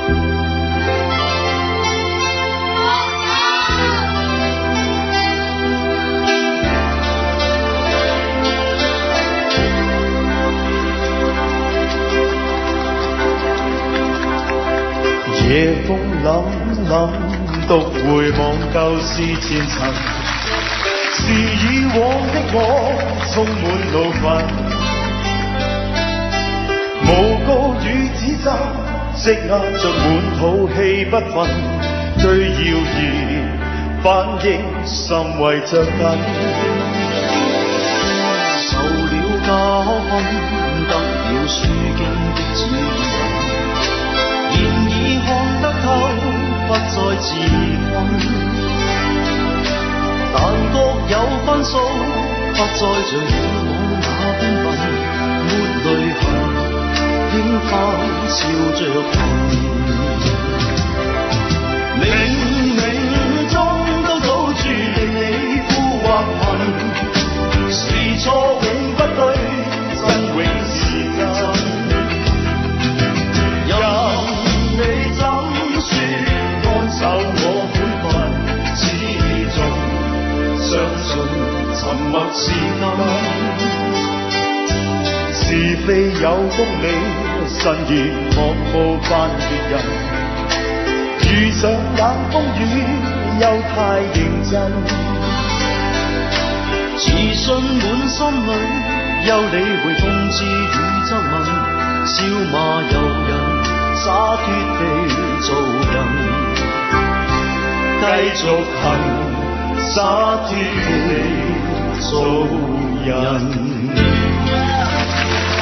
夜風凜凜，獨回望舊事前塵，是以往的我充滿怒憤，誣告與指責積壓着滿肚氣不憤，對謠言反應甚為着緊， 受了教訓，得了書經的指引。現已看得透，不再自困，但各有分數，不再像以往那般笨，沒淚痕，輕拍笑着行。冥冥中都早注定你富或貧，是錯永不對，真永是真。守我本分，始終相信沉默是金。是非有公理，慎言莫冒犯別人。遇上冷風雨，又太認真。自信滿心裏，有理會諷刺與質問，笑罵由人，灑脱地做人。繼續行，灑脱地做人。